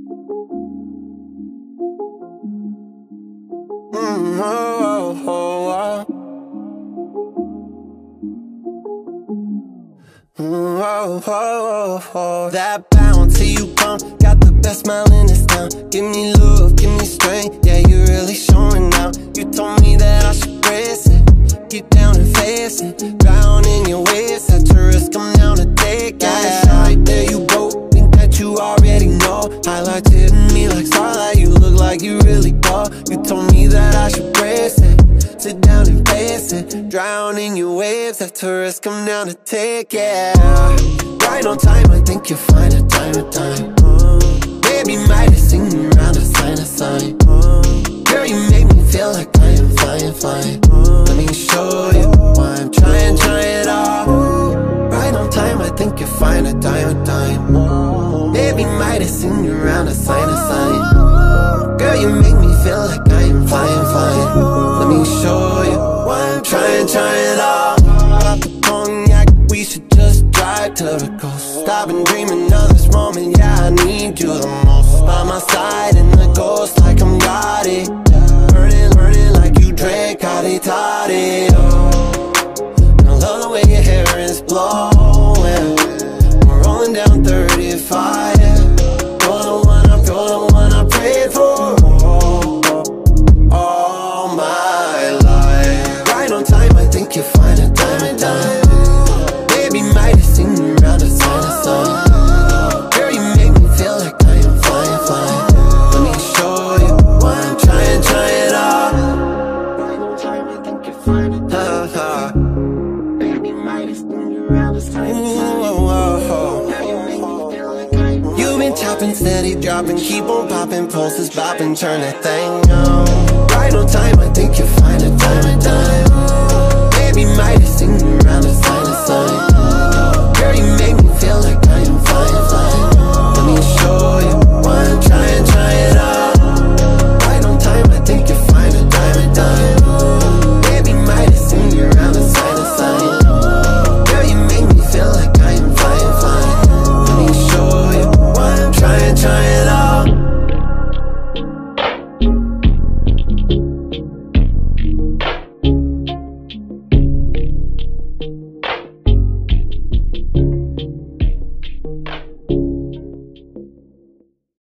Oh, oh, oh. Oh, oh, oh. That bounce, see you come, got the best smile in this town. Give me love, give me strength, yeah, you really showing out. You told me that I should brace it, get down and face it, drown in your waves, that tourists come down to take it. Yeah, there you go, think that you already know. Highlights hitting me like starlight, you look like you really go. You told me that I should brace it, sit down and face it, drown in your waves, that tourists come down to take it. Right on time, I think you'll find a time to time. Baby, might have seen you around a sign to sign. Girl, you make me feel like I am flying, flying. Let me show you why I'm trying it all. Right on time, I think you'll find a time to time. Baby, might have seen you around a sign to sign. Girl, you make me feel like I am flying, flying. Let me show you why I'm trying it all. Pop the cognac, we should just drive to the coast. I've been dreaming of this moment, yeah, I need you the most. By my side in the ghost like I'm Gotti, burning like you drank Gotti Toddy. And I love the way your hair is blowing. We're rolling down 35, yeah. You're the one I prayed for all my life. Right on time, I think you'll find a time and time. Baby, might have seen you around the sign to sign. Girl, you make me feel like I am flying, flying. Let me show you why I'm trying it all. Right on time, I think you'll find a time. Baby, might have seen you around the sign to sign. Girl, you make me feel like I am. You've been chopping, steady dropping, keep on popping, pulses bopping, turn that thing on. Right on time, I think you'll find a time and time. Baby, might have seen you around the sign.